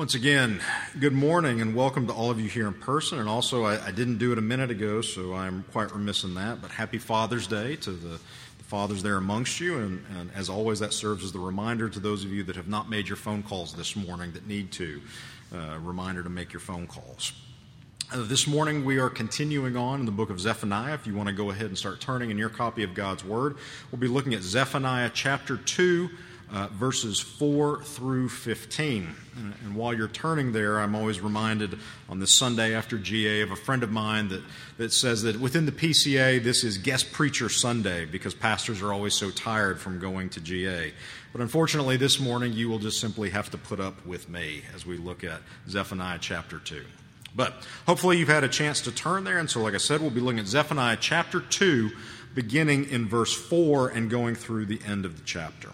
Once again, good morning and welcome to all of you here in person. And also, I didn't do it a minute ago, so I'm quite remiss in that. But happy Father's Day to the fathers there amongst you. And as always, that serves as the reminder to those of you that have not made your phone calls this morning that need to. Reminder to make your phone calls. This morning, we are continuing on in the book of Zephaniah. If you want to go ahead and start turning in your copy of God's Word, we'll be looking at Zephaniah chapter 2, verses 4 through 15. And while you're turning there, I'm always reminded on this Sunday after GA of a friend of mine that says that within the PCA, this is guest preacher Sunday because pastors are always so tired from going to GA. But unfortunately, this morning, you will just simply have to put up with me as we look at Zephaniah chapter 2. But hopefully you've had a chance to turn there. And so, like I said, we'll be looking at Zephaniah chapter 2, beginning in verse 4 and going through the end of the chapter.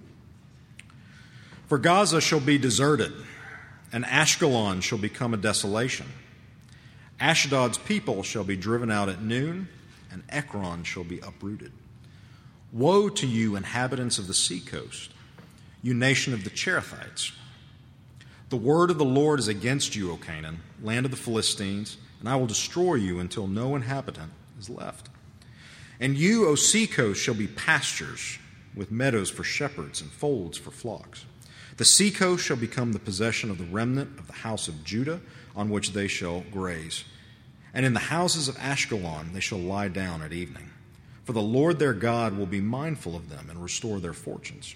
For Gaza shall be deserted, and Ashkelon shall become a desolation. Ashdod's people shall be driven out at noon, and Ekron shall be uprooted. Woe to you, inhabitants of the seacoast, you nation of the Cherethites. The word of the Lord is against you, O Canaan, land of the Philistines, and I will destroy you until no inhabitant is left. And you, O seacoast, shall be pastures, with meadows for shepherds and folds for flocks. The seacoast shall become the possession of the remnant of the house of Judah, on which they shall graze. And in the houses of Ashkelon they shall lie down at evening. For the Lord their God will be mindful of them and restore their fortunes.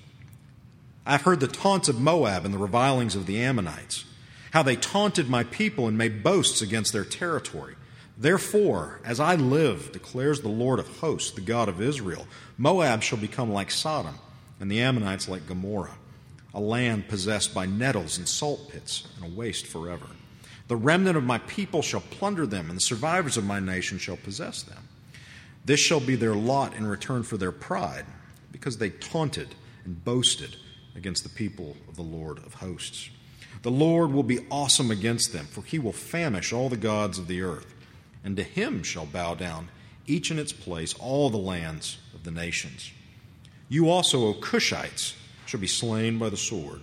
I have heard the taunts of Moab and the revilings of the Ammonites, how they taunted my people and made boasts against their territory. Therefore, as I live, declares the Lord of hosts, the God of Israel, Moab shall become like Sodom, and the Ammonites like Gomorrah, a land possessed by nettles and salt pits, and a waste forever. The remnant of my people shall plunder them, and the survivors of my nation shall possess them. This shall be their lot in return for their pride, because they taunted and boasted against the people of the Lord of hosts. The Lord will be awesome against them, for he will famish all the gods of the earth, and to him shall bow down, each in its place, all the lands of the nations. You also, O Cushites, shall be slain by the sword.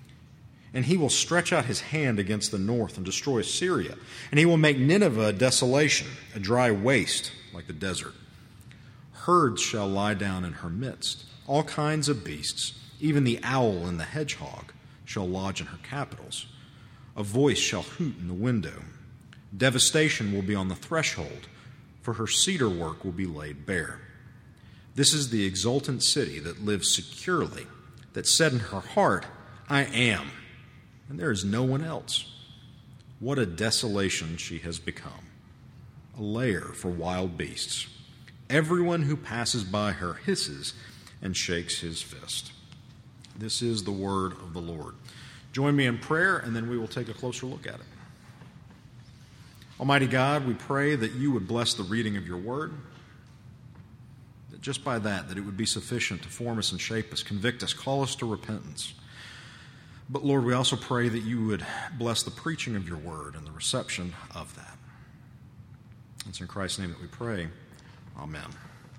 And he will stretch out his hand against the north and destroy Syria. And he will make Nineveh a desolation, a dry waste like the desert. Herds shall lie down in her midst, all kinds of beasts, even the owl and the hedgehog shall lodge in her capitals. A voice shall hoot in the window. Devastation will be on the threshold, for her cedar work will be laid bare. This is the exultant city that lives securely, that said in her heart, I am, and there is no one else. What a desolation she has become, a lair for wild beasts. Everyone who passes by her hisses and shakes his fist. This is the word of the Lord. Join me in prayer, and then we will take a closer look at it. Almighty God, we pray that you would bless the reading of your word, that just by that it would be sufficient to form us and shape us, convict us, call us to repentance. But Lord, we also pray that you would bless the preaching of your word and the reception of that. It's in Christ's name that we pray. Amen.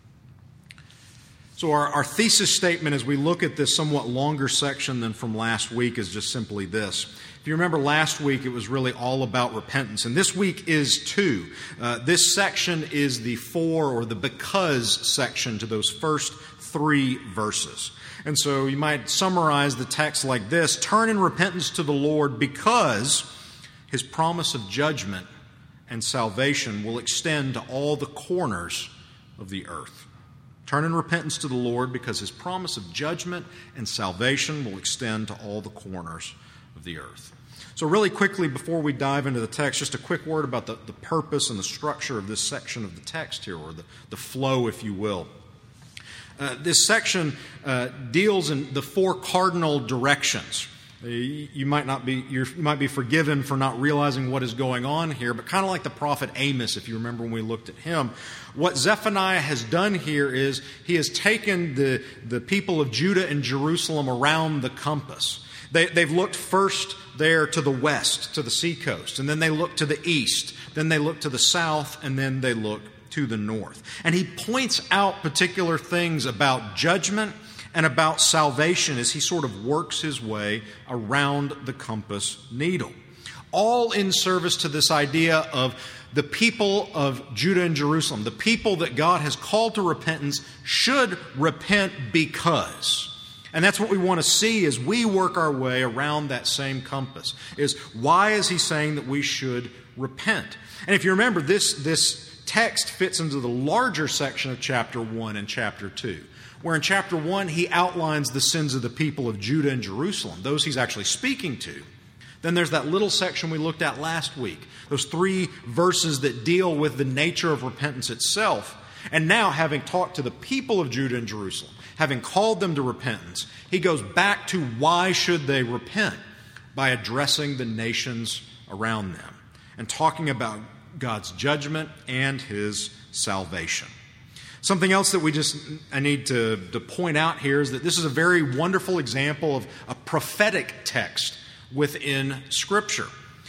So our thesis statement as we look at this somewhat longer section than from last week is just simply this. If you remember last week, it was really all about repentance. And this week is too. This section is the for or the because section to those first 3 verses. And so you might summarize the text like this: turn in repentance to the Lord because his promise of judgment and salvation will extend to all the corners of the earth. Turn in repentance to the Lord because his promise of judgment and salvation will extend to all the corners of the earth. So really quickly, before we dive into the text, just a quick word about the purpose and the structure of this section of the text here, or the flow, if you will. This section deals in the 4 cardinal directions. You might be forgiven for not realizing what is going on here, but kind of like the prophet Amos, if you remember when we looked at him. What Zephaniah has done here is he has taken the people of Judah and Jerusalem around the compass. They've looked first there to the west, to the seacoast, and then they look to the east, then they look to the south, and then they look to the north. And he points out particular things about judgment and about salvation as he sort of works his way around the compass needle. All in service to this idea of the people of Judah and Jerusalem, the people that God has called to repentance, should repent because. And that's what we want to see as we work our way around that same compass, is why is he saying that we should repent? And if you remember, this text fits into the larger section of chapter 1 and chapter 2, where in chapter 1 he outlines the sins of the people of Judah and Jerusalem, those he's actually speaking to. Then there's that little section we looked at last week, those 3 verses that deal with the nature of repentance itself. And now, having talked to the people of Judah and Jerusalem, having called them to repentance, he goes back to why should they repent by addressing the nations around them and talking about God's judgment and his salvation. Something else that I need to point out here is that this is a very wonderful example of a prophetic text within Scripture.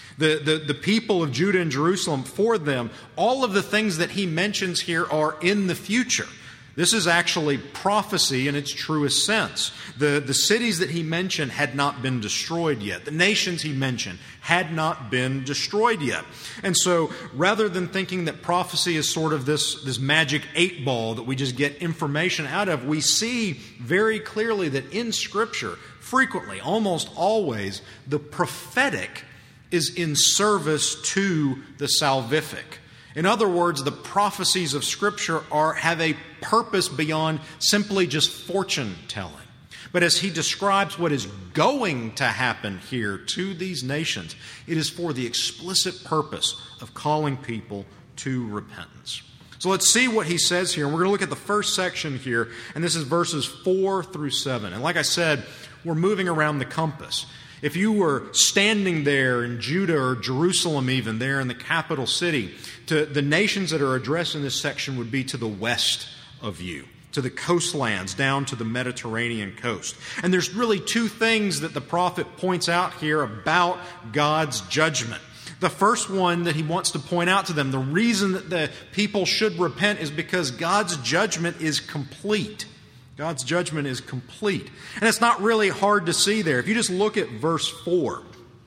The people of Judah and Jerusalem, for them, all of the things that he mentions here are in the future. This is actually prophecy in its truest sense. The cities that he mentioned had not been destroyed yet. The nations he mentioned had not been destroyed yet. And so, rather than thinking that prophecy is sort of this magic 8 ball that we just get information out of, we see very clearly that in Scripture, frequently, almost always, the prophetic is in service to the salvific. In other words, the prophecies of Scripture have a purpose beyond simply just fortune telling. But as he describes what is going to happen here to these nations, it is for the explicit purpose of calling people to repentance. So let's see what he says here. And we're going to look at the first section here, and this is verses 4 through 7. And like I said, we're moving around the compass. If you were standing there in Judah or Jerusalem even, there in the capital city, the nations that are addressed in this section would be to the west of you, to the coastlands, down to the Mediterranean coast. And there's really 2 things that the prophet points out here about God's judgment. The first one that he wants to point out to them, the reason that the people should repent is because God's judgment is complete. God's judgment is complete. And it's not really hard to see there. If you just look at verse 4,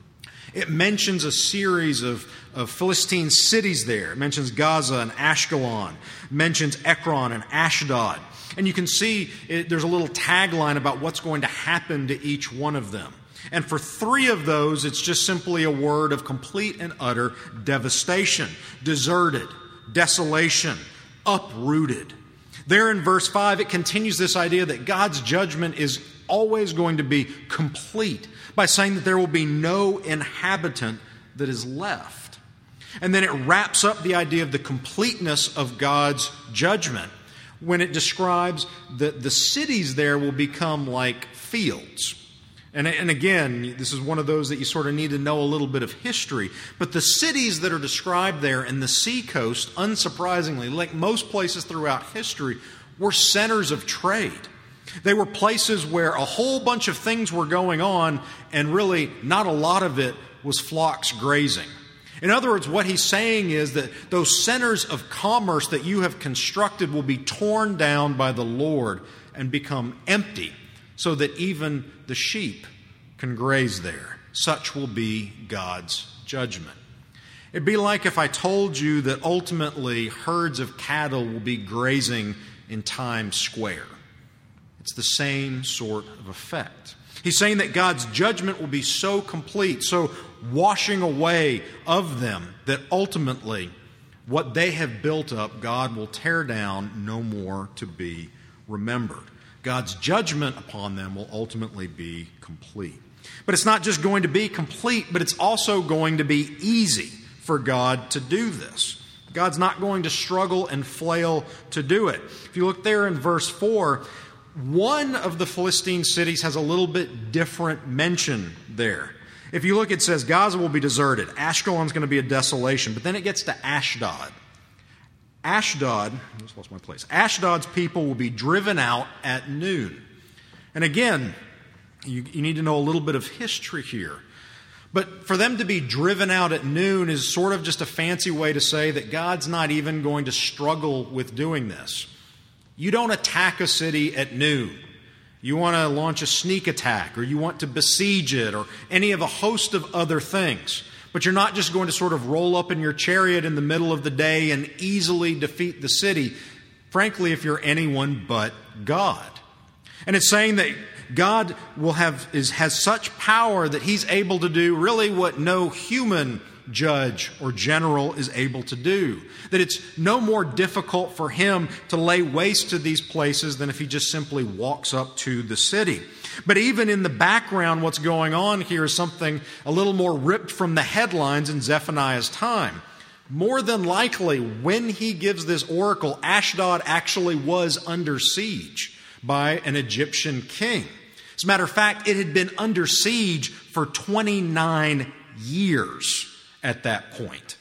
it mentions a series of Philistine cities there. It mentions Gaza and Ashkelon. It mentions Ekron and Ashdod. And you can see there's a little tagline about what's going to happen to each one of them. And for 3 of those, it's just simply a word of complete and utter devastation. Deserted, desolation, uprooted. There in verse 5, it continues this idea that God's judgment is always going to be complete by saying that there will be no inhabitant that is left. And then it wraps up the idea of the completeness of God's judgment when it describes that the cities there will become like fields. And again, this is one of those that you sort of need to know a little bit of history. But the cities that are described there in the seacoast, unsurprisingly, like most places throughout history, were centers of trade. They were places where a whole bunch of things were going on, and really not a lot of it was flocks grazing. In other words, what he's saying is that those centers of commerce that you have constructed will be torn down by the Lord and become empty, so that even the sheep can graze there. Such will be God's judgment. It'd be like if I told you that ultimately herds of cattle will be grazing in Times Square. It's the same sort of effect. He's saying that God's judgment will be so complete, so washing away of them, that ultimately what they have built up, God will tear down, no more to be remembered. God's judgment upon them will ultimately be complete. But it's not just going to be complete, but it's also going to be easy for God to do this. God's not going to struggle and flail to do it. If you look there in verse 4, one of the Philistine cities has a little bit different mention there. If you look, it says Gaza will be deserted. Ashkelon's going to be a desolation. But then it gets to Ashdod. I just lost my place. Ashdod's people will be driven out at noon. And again, you need to know a little bit of history here. But for them to be driven out at noon is sort of just a fancy way to say that God's not even going to struggle with doing this. You don't attack a city at noon. You want to launch a sneak attack, or you want to besiege it, or any of a host of other things. But you're not just going to sort of roll up in your chariot in the middle of the day and easily defeat the city, frankly, if you're anyone but God. And it's saying that God has such power that He's able to do really what no human judge or general is able to do. That it's no more difficult for Him to lay waste to these places than if He just simply walks up to the city. But even in the background, what's going on here is something a little more ripped from the headlines in Zephaniah's time. More than likely, when he gives this oracle, Ashdod actually was under siege by an Egyptian king. As a matter of fact, it had been under siege for 29 years at that point.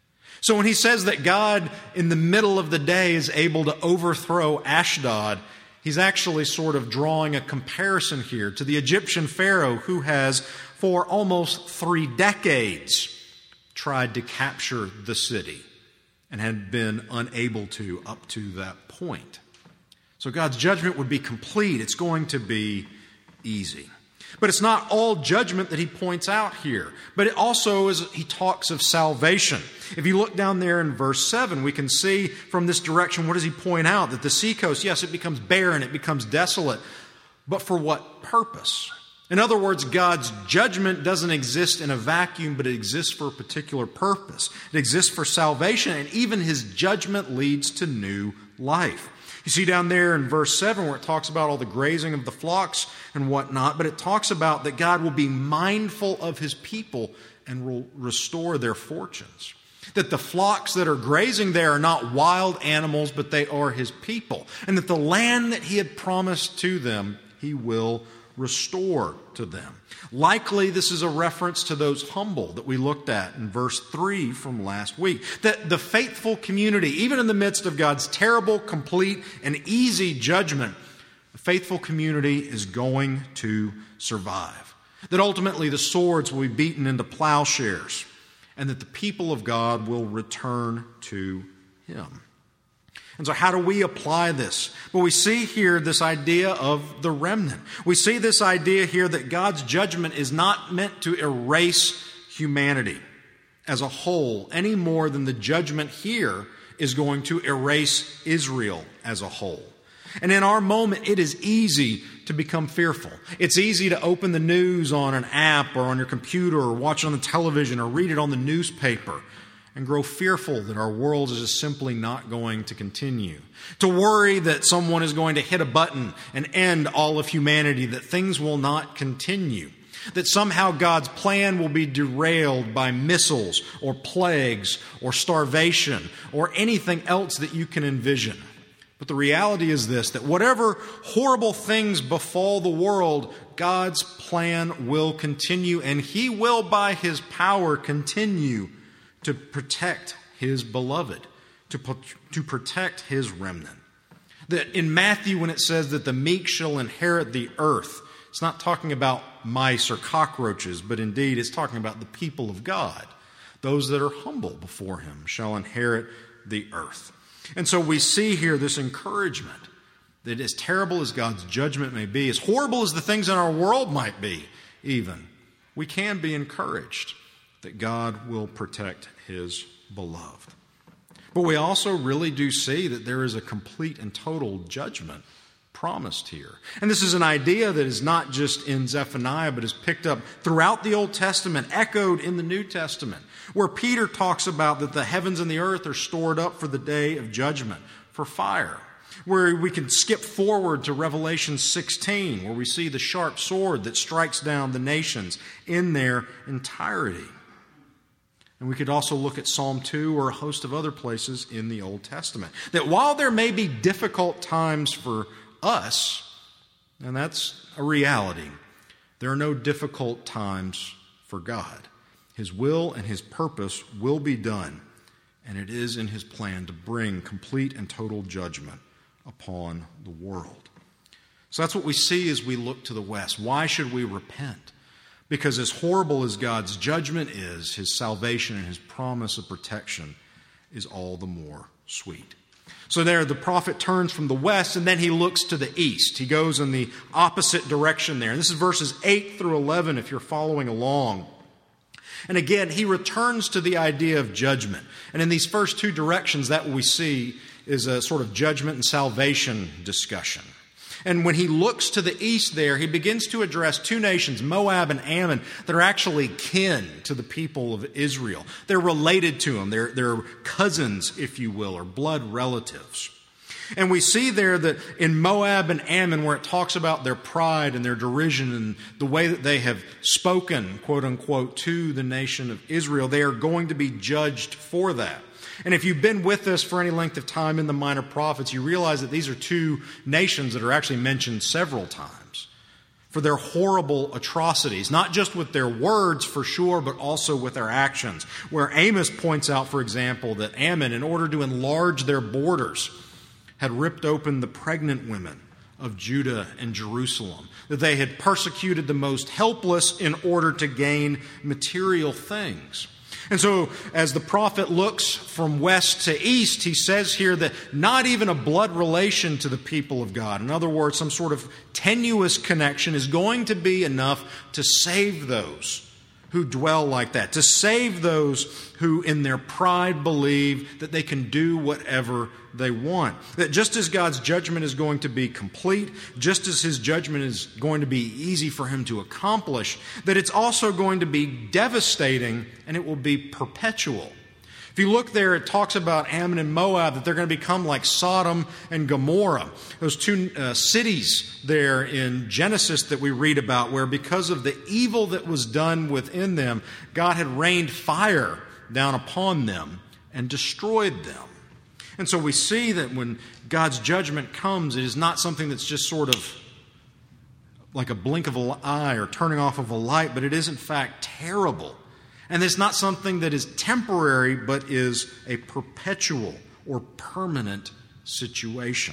So when he says that God in the middle of the day is able to overthrow Ashdod, he's actually sort of drawing a comparison here to the Egyptian Pharaoh who has, for almost 3 decades, tried to capture the city and had been unable to up to that point. So God's judgment would be complete. It's going to be easy. But it's not all judgment that he points out here. But it also is, he talks of salvation. If you look down there in verse 7, we can see from this direction, what does he point out? That the seacoast, yes, it becomes barren, it becomes desolate. But for what purpose? In other words, God's judgment doesn't exist in a vacuum, but it exists for a particular purpose. It exists for salvation, and even his judgment leads to new life. You see down there in verse 7 where it talks about all the grazing of the flocks and whatnot, but it talks about that God will be mindful of his people and will restore their fortunes. That the flocks that are grazing there are not wild animals, but they are his people. And that the land that he had promised to them, he will restore to them. Likely this is a reference to those humble that we looked at in verse 3 from last week. That the faithful community, even in the midst of God's terrible, complete, and easy judgment, the faithful community is going to survive. That ultimately the swords will be beaten into plowshares, and that the people of God will return to him. And so how do we apply this? Well, we see here this idea of the remnant. We see this idea here that God's judgment is not meant to erase humanity as a whole any more than the judgment here is going to erase Israel as a whole. And in our moment, it is easy to become fearful. It's easy to open the news on an app or on your computer or watch it on the television or read it on the newspaper and grow fearful that our world is just simply not going to continue. To worry that someone is going to hit a button and end all of humanity, that things will not continue. That somehow God's plan will be derailed by missiles or plagues or starvation or anything else that you can envision. But the reality is this, that whatever horrible things befall the world, God's plan will continue, and he will by his power continue to protect his beloved, to protect his remnant. That in Matthew, when it says that the meek shall inherit the earth, it's not talking about mice or cockroaches, but indeed it's talking about the people of God. Those that are humble before him shall inherit the earth. And so we see here this encouragement that as terrible as God's judgment may be, as horrible as the things in our world might be even, we can be encouraged that God will protect his beloved. But we also really do see that there is a complete and total judgment promised here. And this is an idea that is not just in Zephaniah, but is picked up throughout the Old Testament, echoed in the New Testament, where Peter talks about that the heavens and the earth are stored up for the day of judgment, for fire. Where we can skip forward to Revelation 16, where we see the sharp sword that strikes down the nations in their entirety. And we could also look at Psalm 2 or a host of other places in the Old Testament. That while there may be difficult times for us, and that's a reality, there are no difficult times for God. His will and his purpose will be done, and it is in his plan to bring complete and total judgment upon the world. So that's what we see as we look to the west. Why should we repent? Because as horrible as God's judgment is, his salvation and his promise of protection is all the more sweet. So there the prophet turns from the west and then he looks to the east. He goes in the opposite direction there. And this is verses 8 through 11 if you're following along. And again, he returns to the idea of judgment. And in these first two directions, that what we see is a sort of judgment and salvation discussion. And when he looks to the east there, he begins to address two nations, Moab and Ammon, that are actually kin to the people of Israel. They're related to them. They're cousins, if you will, or blood relatives. And we see there that in Moab and Ammon, where it talks about their pride and their derision and the way that they have spoken, quote unquote, to the nation of Israel, they are going to be judged for that. And if you've been with us for any length of time in the Minor Prophets, you realize that these are two nations that are actually mentioned several times for their horrible atrocities, not just with their words for sure, but also with their actions. Where Amos points out, for example, that Ammon, in order to enlarge their borders, had ripped open the pregnant women of Judah and Jerusalem, that they had persecuted the most helpless in order to gain material things. And so as the prophet looks from west to east, he says here that not even a blood relation to the people of God, in other words, some sort of tenuous connection, is going to be enough to save those who dwell like that, to save those who in their pride believe that they can do whatever they want. That just as God's judgment is going to be complete, just as His judgment is going to be easy for Him to accomplish, that it's also going to be devastating and it will be perpetual. If you look there, it talks about Ammon and Moab, that they're going to become like Sodom and Gomorrah. Those two cities there in Genesis that we read about, where because of the evil that was done within them, God had rained fire down upon them and destroyed them. And so we see that when God's judgment comes, it is not something that's just sort of like a blink of an eye or turning off of a light, but it is in fact terrible. And it's not something that is temporary, but is a perpetual or permanent situation.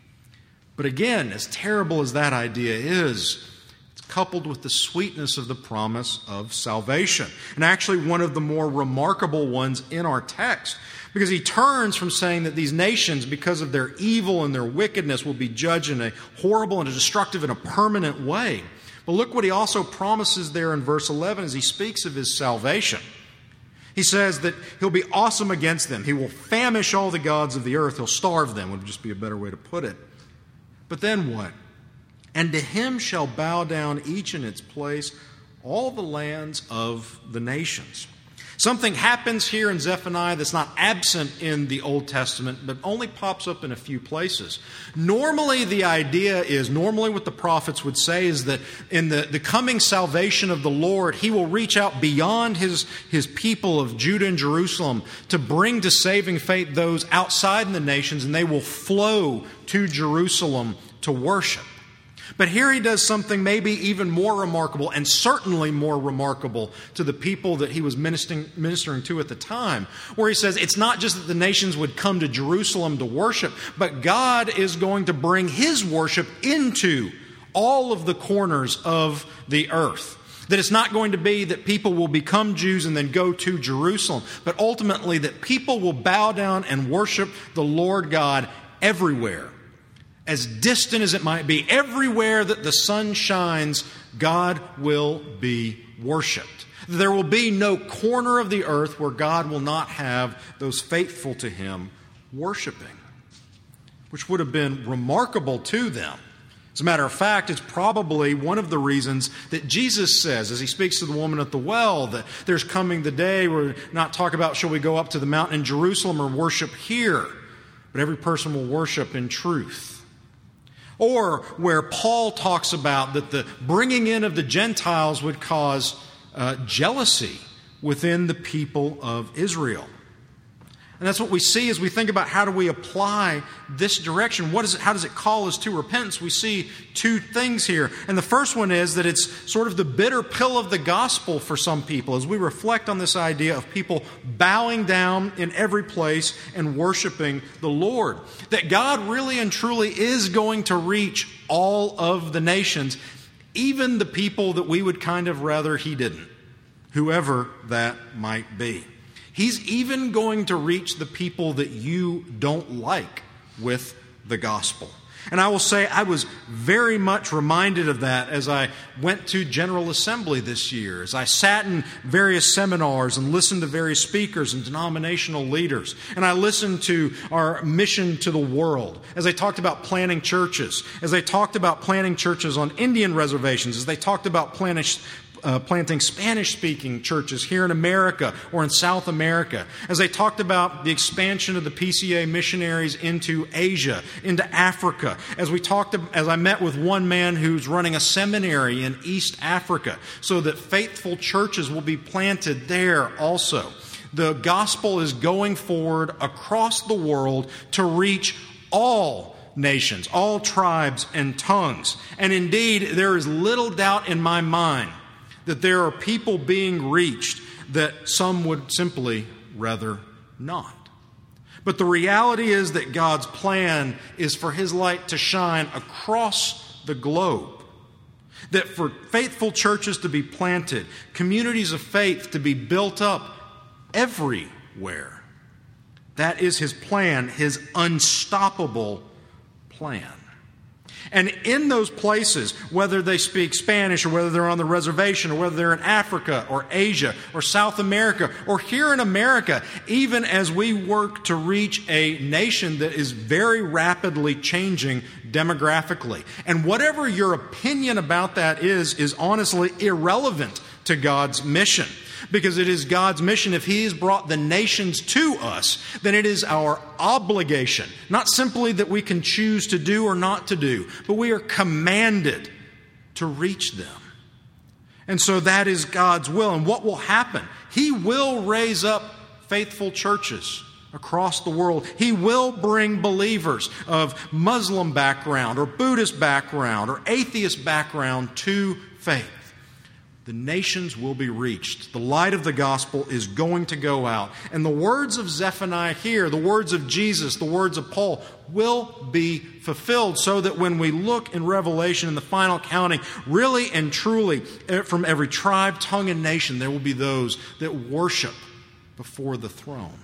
But again, as terrible as that idea is, it's coupled with the sweetness of the promise of salvation. And actually one of the more remarkable ones in our text, because he turns from saying that these nations, because of their evil and their wickedness, will be judged in a horrible and a destructive and a permanent way. But look what he also promises there in verse 11 as he speaks of his salvation. He says that he'll be awesome against them. He will famish all the gods of the earth. He'll starve them, would just be a better way to put it. But then what? And to him shall bow down each in its place all the lands of the nations. Something happens here in Zephaniah that's not absent in the Old Testament, but only pops up in a few places. Normally what the prophets would say is that in the coming salvation of the Lord, He will reach out beyond His people of Judah and Jerusalem to bring to saving faith those outside in the nations, and they will flow to Jerusalem to worship. But here he does something maybe even more remarkable, and certainly more remarkable to the people that he was ministering to at the time, where he says it's not just that the nations would come to Jerusalem to worship, but God is going to bring His worship into all of the corners of the earth. That it's not going to be that people will become Jews and then go to Jerusalem, but ultimately that people will bow down and worship the Lord God everywhere. As distant as it might be, everywhere that the sun shines, God will be worshipped. There will be no corner of the earth where God will not have those faithful to Him worshiping, which would have been remarkable to them. As a matter of fact, it's probably one of the reasons that Jesus says, as He speaks to the woman at the well, that there's coming the day where not talk about shall we go up to the mountain in Jerusalem or worship here, but every person will worship in truth. Or where Paul talks about that the bringing in of the Gentiles would cause jealousy within the people of Israel. And that's what we see as we think about how do we apply this direction. How does it call us to repentance? We see two things here. And the first one is that it's sort of the bitter pill of the gospel for some people as we reflect on this idea of people bowing down in every place and worshiping the Lord. That God really and truly is going to reach all of the nations, even the people that we would kind of rather He didn't, whoever that might be. He's even going to reach the people that you don't like with the gospel. And I will say I was very much reminded of that as I went to General Assembly this year, as I sat in various seminars and listened to various speakers and denominational leaders. And I listened to our mission to the world, as they talked about planting churches, as they talked about planting churches on Indian reservations, as they talked about planting Spanish-speaking churches here in America or in South America, as they talked about the expansion of the PCA missionaries into Asia, into Africa, as I met with one man who's running a seminary in East Africa, so that faithful churches will be planted there also. The gospel is going forward across the world to reach all nations, all tribes and tongues. And indeed, there is little doubt in my mind that there are people being reached that some would simply rather not. But the reality is that God's plan is for His light to shine across the globe. That for faithful churches to be planted, communities of faith to be built up everywhere. That is His plan, His unstoppable plan. And in those places, whether they speak Spanish or whether they're on the reservation or whether they're in Africa or Asia or South America or here in America, even as we work to reach a nation that is very rapidly changing demographically. And whatever your opinion about that is honestly irrelevant to God's mission. Because it is God's mission. If He has brought the nations to us, then it is our obligation, not simply that we can choose to do or not to do, but we are commanded to reach them. And so that is God's will. And what will happen? He will raise up faithful churches across the world. He will bring believers of Muslim background or Buddhist background or atheist background to faith. The nations will be reached. The light of the gospel is going to go out. And the words of Zephaniah here, the words of Jesus, the words of Paul, will be fulfilled so that when we look in Revelation in the final counting, really and truly, from every tribe, tongue, and nation, there will be those that worship before the throne.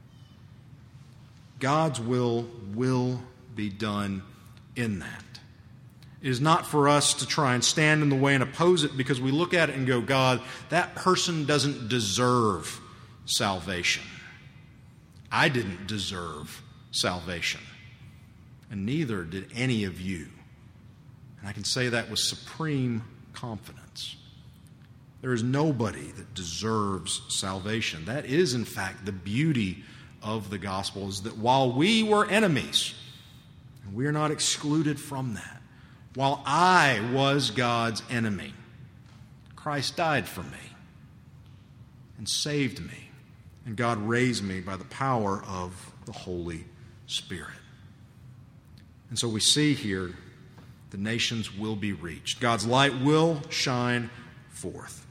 God's will be done in that. It is not for us to try and stand in the way and oppose it because we look at it and go, God, that person doesn't deserve salvation. I didn't deserve salvation. And neither did any of you. And I can say that with supreme confidence. There is nobody that deserves salvation. That is, in fact, the beauty of the gospel, is that while we were enemies, and we are not excluded from that, while I was God's enemy, Christ died for me and saved me, and God raised me by the power of the Holy Spirit. And so we see here the nations will be reached. God's light will shine forth.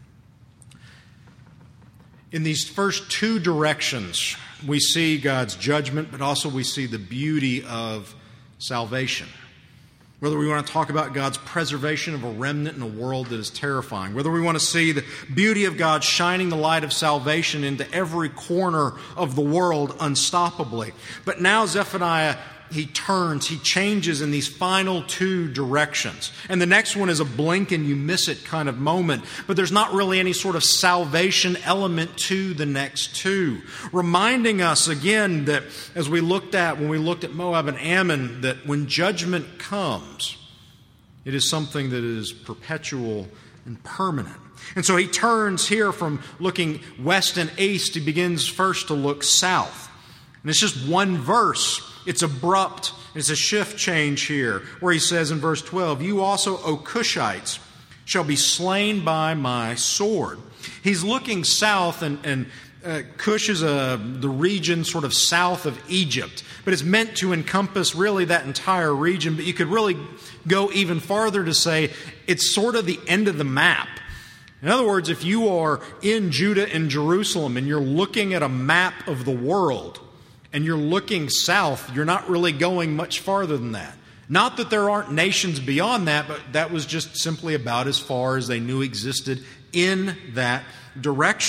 In these first two directions, we see God's judgment, but also we see the beauty of salvation. Whether we want to talk about God's preservation of a remnant in a world that is terrifying. Whether we want to see the beauty of God shining the light of salvation into every corner of the world unstoppably. But now Zephaniah, he changes in these final two directions. And the next one is a blink and you miss it kind of moment. But there's not really any sort of salvation element to the next two. Reminding us again that as when we looked at Moab and Ammon, that when judgment comes, it is something that is perpetual and permanent. And so he turns here from looking west and east. He begins first to look south. And it's just one verse. It's abrupt. It's a shift change here where he says in verse 12, "You also, O Cushites, shall be slain by my sword." He's looking south, and Cush is the region sort of south of Egypt. But it's meant to encompass really that entire region. But you could really go even farther to say it's sort of the end of the map. In other words, if you are in Judah and Jerusalem and you're looking at a map of the world, and you're looking south, you're not really going much farther than that. Not that there aren't nations beyond that, but that was just simply about as far as they knew existed in that direction.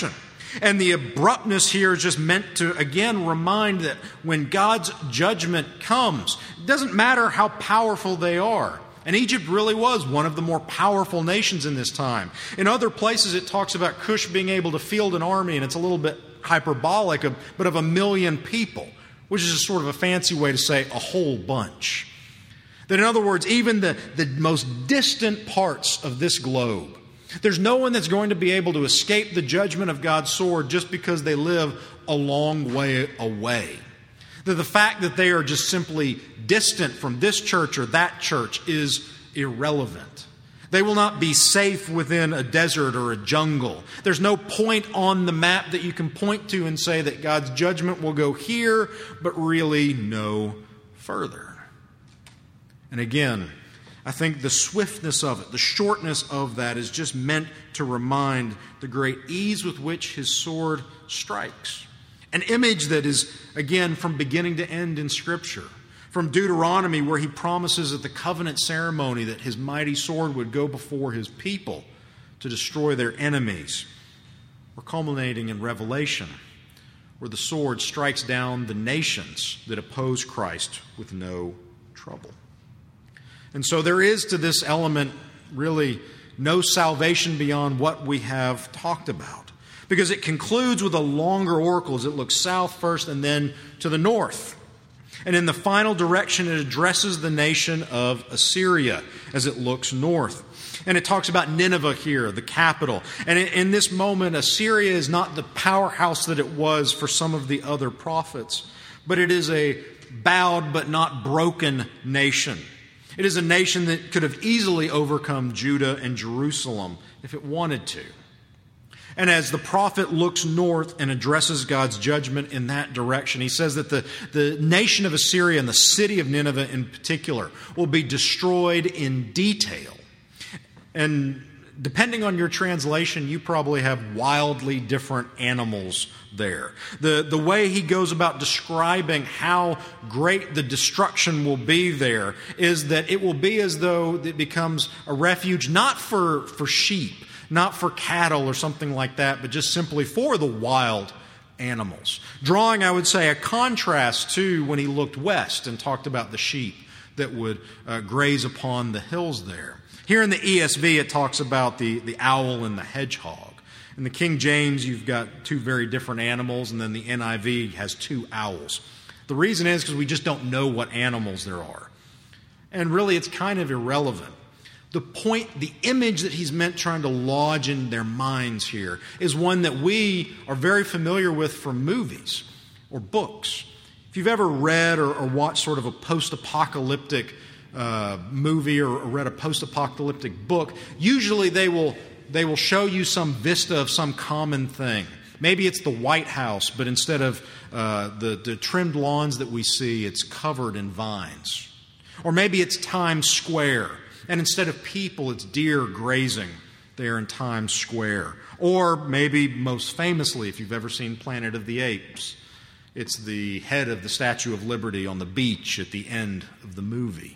And the abruptness here is just meant to, again, remind that when God's judgment comes, it doesn't matter how powerful they are. And Egypt really was one of the more powerful nations in this time. In other places, it talks about Cush being able to field an army, and it's a little bit hyperbolic, but of 1 million people, which is just sort of a fancy way to say a whole bunch. That in other words, even the most distant parts of this globe, there's no one that's going to be able to escape the judgment of God's sword just because they live a long way away. That the fact that they are just simply distant from this church or that church is irrelevant. They will not be safe within a desert or a jungle. There's no point on the map that you can point to and say that God's judgment will go here, but really no further. And again, I think the swiftness of it, the shortness of that is just meant to remind the great ease with which his sword strikes. An image that is, again, from beginning to end in Scripture. From Deuteronomy, where he promises at the covenant ceremony that his mighty sword would go before his people to destroy their enemies. We're culminating in Revelation, where the sword strikes down the nations that oppose Christ with no trouble. And so there is to this element really no salvation beyond what we have talked about. Because it concludes with a longer oracle as it looks south first and then to the north. And in the final direction, it addresses the nation of Assyria as it looks north. And it talks about Nineveh here, the capital. And in this moment, Assyria is not the powerhouse that it was for some of the other prophets, but it is a bowed but not broken nation. It is a nation that could have easily overcome Judah and Jerusalem if it wanted to. And as the prophet looks north and addresses God's judgment in that direction, he says that the nation of Assyria and the city of Nineveh in particular will be destroyed in detail. And depending on your translation, you probably have wildly different animals there. The way he goes about describing how great the destruction will be there is that it will be as though it becomes a refuge not for sheep, not for cattle or something like that, but just simply for the wild animals. Drawing, I would say, a contrast to when he looked west and talked about the sheep that would graze upon the hills there. Here in the ESV, it talks about the owl and the hedgehog. In the King James, you've got two very different animals, and then the NIV has two owls. The reason is because we just don't know what animals there are. And really, it's kind of irrelevant. The point, the image that he's meant trying to lodge in their minds here is one that we are very familiar with from movies or books. If you've ever read or watched sort of a post-apocalyptic movie or read a post-apocalyptic book, usually they will show you some vista of some common thing. Maybe it's the White House, but instead of the trimmed lawns that we see, it's covered in vines. Or maybe it's Times Square, and instead of people, it's deer grazing there in Times Square. Or maybe most famously, if you've ever seen Planet of the Apes, it's the head of the Statue of Liberty on the beach at the end of the movie.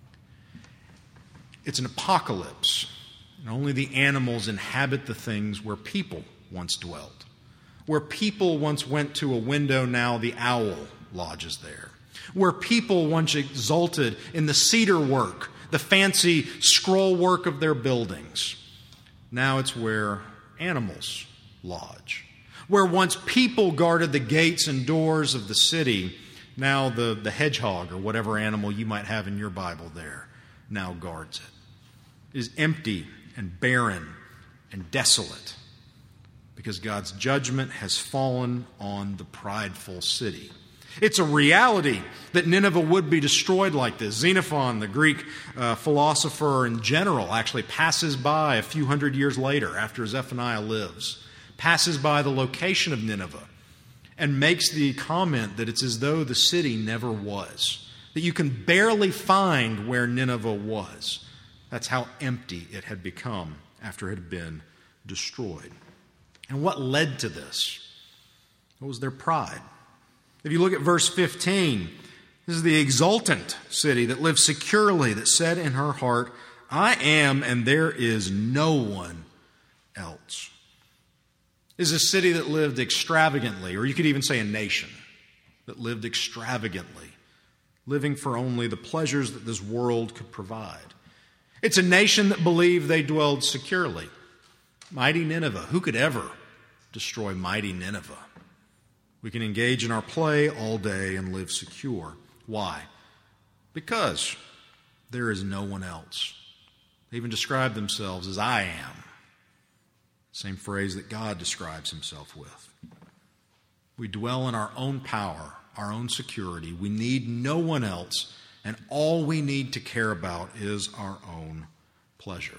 It's an apocalypse, and only the animals inhabit the things where people once dwelt. Where people once went to a window, now the owl lodges there. Where people once exulted in the cedar work, the fancy scroll work of their buildings, now it's where animals lodge. Where once people guarded the gates and doors of the city, now the hedgehog or whatever animal you might have in your Bible there now guards it. It is empty and barren and desolate because God's judgment has fallen on the prideful city. It's a reality that Nineveh would be destroyed like this. Xenophon, the Greek philosopher in general, actually passes by a few hundred years later after Zephaniah lives, passes by the location of Nineveh and makes the comment that it's as though the city never was, that you can barely find where Nineveh was. That's how empty it had become after it had been destroyed. And what led to this? What was their pride? If you look at verse 15, this is the exultant city that lived securely, that said in her heart, I am and there is no one else. is a city that lived extravagantly, or you could even say a nation that lived extravagantly, living for only the pleasures that this world could provide. It's a nation that believed they dwelled securely. Mighty Nineveh. Who could ever destroy mighty Nineveh? We can engage in our play all day and live secure. Why? Because there is no one else. They even describe themselves as I am. Same phrase that God describes himself with. We dwell in our own power, our own security. We need no one else, and all we need to care about is our own pleasure.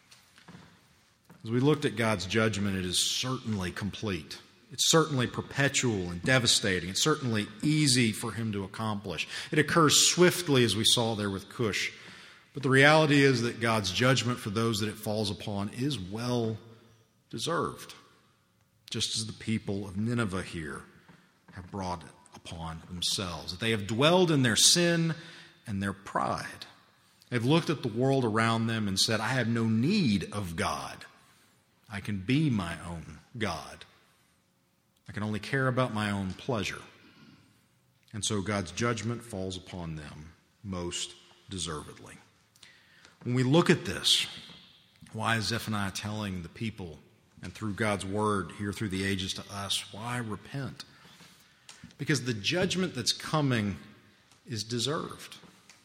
As we looked at God's judgment, it is certainly complete. It's certainly perpetual and devastating. It's certainly easy for him to accomplish. It occurs swiftly, as we saw there with Cush. But the reality is that God's judgment for those that it falls upon is well deserved, just as the people of Nineveh here have brought it upon themselves. That they have dwelled in their sin and their pride. They've looked at the world around them and said, I have no need of God. I can be my own God. I can only care about my own pleasure. And so God's judgment falls upon them most deservedly. When we look at this, why is Zephaniah telling the people, and through God's word here through the ages to us, why repent? Because the judgment that's coming is deserved.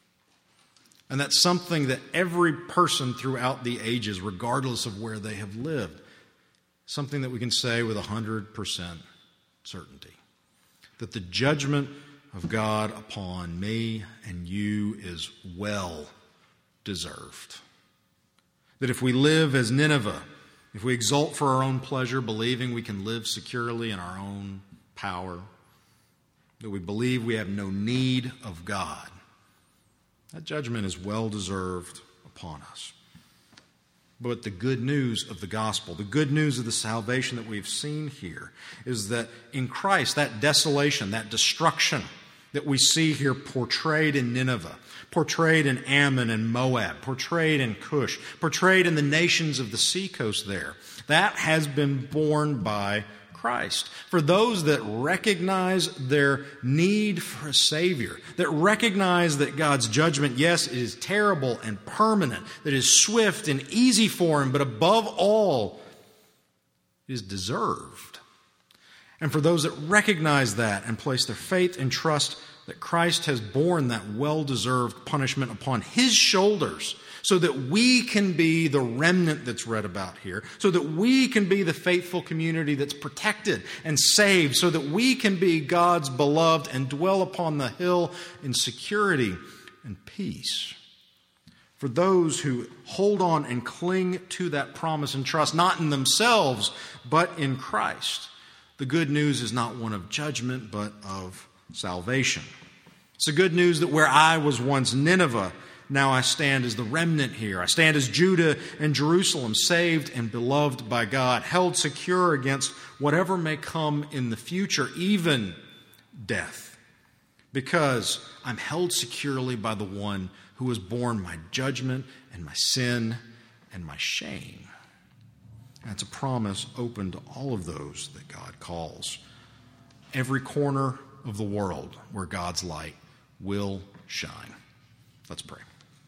And that's something that every person throughout the ages, regardless of where they have lived, something that we can say with 100% certainty. That the judgment of God upon me and you is well deserved. That if we live as Nineveh, if we exult for our own pleasure, believing we can live securely in our own power, that we believe we have no need of God, that judgment is well deserved upon us. But the good news of the gospel, the good news of the salvation that we've seen here, is that in Christ, that desolation, that destruction that we see here portrayed in Nineveh, portrayed in Ammon and Moab, portrayed in Cush, portrayed in the nations of the seacoast there, that has been borne by Christ. For those that recognize their need for a Savior, that recognize that God's judgment, yes, is terrible and permanent, that is swift and easy for Him, but above all, is deserved. And for those that recognize that and place their faith and trust that Christ has borne that well-deserved punishment upon His shoulders, so that we can be the remnant that's read about here, so that we can be the faithful community that's protected and saved, so that we can be God's beloved and dwell upon the hill in security and peace. For those who hold on and cling to that promise and trust, not in themselves, but in Christ, the good news is not one of judgment, but of salvation. It's the good news that where I was once Nineveh, now I stand as the remnant here. I stand as Judah and Jerusalem, saved and beloved by God, held secure against whatever may come in the future, even death, because I'm held securely by the one who has borne my judgment and my sin and my shame. That's a promise open to all of those that God calls. Every corner of the world where God's light will shine. Let's pray.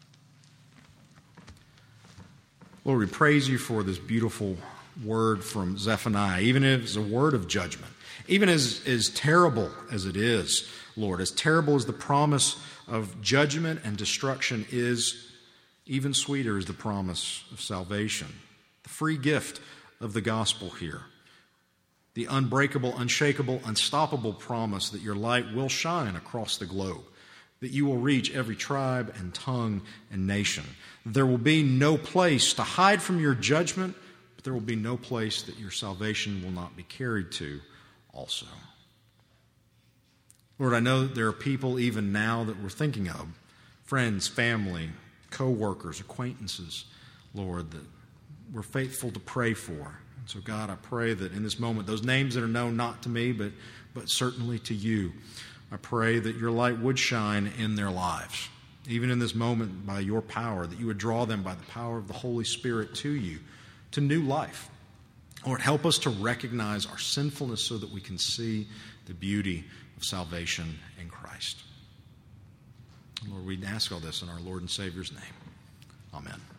Lord, we praise you for this beautiful word from Zephaniah, even if it's a word of judgment, even as terrible as it is, Lord, as terrible as the promise of judgment and destruction is, even sweeter is the promise of salvation, the free gift of the gospel here, the unbreakable, unshakable, unstoppable promise that your light will shine across the globe, that you will reach every tribe and tongue and nation. There will be no place to hide from your judgment, but there will be no place that your salvation will not be carried to also. Lord, I know that there are people even now that we're thinking of, friends, family, co-workers, acquaintances, Lord, that we're faithful to pray for. And so, God, I pray that in this moment, those names that are known not to me, but certainly to you, I pray that your light would shine in their lives, even in this moment by your power, that you would draw them by the power of the Holy Spirit to you, to new life, Lord, help us to recognize our sinfulness so that we can see the beauty of salvation in Christ. Lord, we ask all this in our Lord and Savior's name. Amen.